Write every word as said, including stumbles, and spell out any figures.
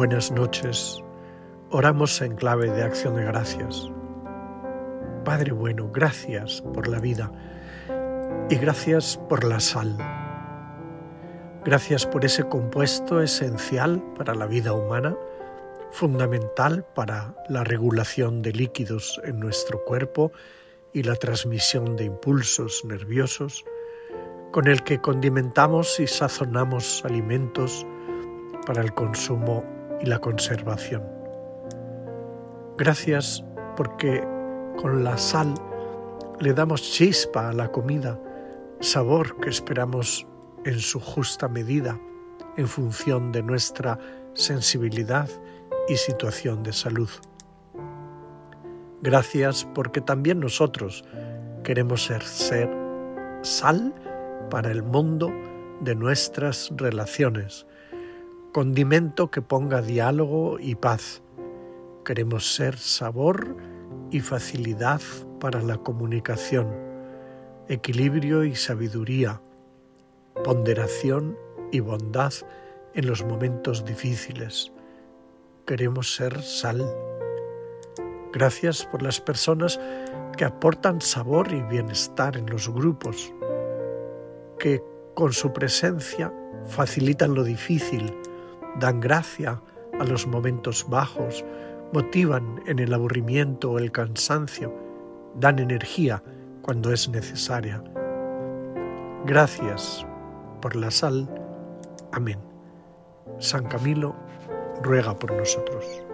Buenas noches. Oramos en clave de acción de gracias. Padre bueno, gracias por la vida y gracias por la sal. Gracias por ese compuesto esencial para la vida humana, fundamental para la regulación de líquidos en nuestro cuerpo y la transmisión de impulsos nerviosos, con el que condimentamos y sazonamos alimentos para el consumo y la conservación. Gracias porque con la sal le damos chispa a la comida, sabor que esperamos en su justa medida, en función de nuestra sensibilidad y situación de salud. Gracias porque también nosotros queremos ser, ser sal para el mundo de nuestras relaciones, condimento que ponga diálogo y paz. Queremos ser sabor y facilidad para la comunicación, equilibrio y sabiduría, ponderación y bondad en los momentos difíciles. Queremos ser sal. Gracias por las personas que aportan sabor y bienestar en los grupos, que con su presencia facilitan lo difícil, dan gracia a los momentos bajos, motivan en el aburrimiento o el cansancio, dan energía cuando es necesaria. Gracias por la sal. Amén. San Camilo ruega por nosotros.